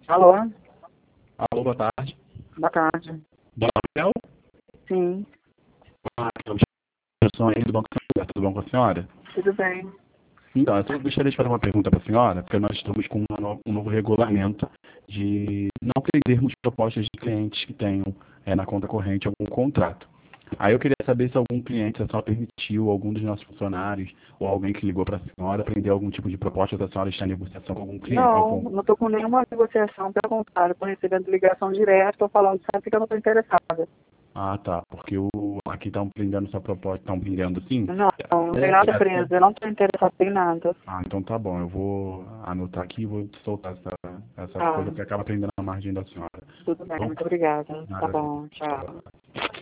Alô? Alô, boa tarde. Boa tarde. Dona Raquel? Sim, Eu sou Henrique do Banco Santander. Tudo bom com a senhora? tudo bem. Então, eu só gostaria de fazer uma pergunta para a senhora, porque nós estamos com um novo regulamento de não prendermos propostas de clientes que tenham na conta corrente algum contrato. Aí eu queria saber se algum cliente, se a senhora permitiu, algum dos nossos funcionários, ou alguém que ligou para a senhora, prender algum tipo de proposta, se a senhora está em negociação com algum cliente. Não estou com nenhuma negociação, pelo contrário, estou recebendo ligação direta, estou falando sempre que eu não estou interessada. Ah, tá, porque aqui estão prendendo sua proposta, estão prendendo sim? Não tem nada preso, eu não estou interessada em nada. Ah, então tá bom. Eu vou anotar aqui e vou soltar essa Tá, coisa que acaba prendendo a margem da senhora. tudo bem, Então, muito obrigada. Tá nada. bom, tchau.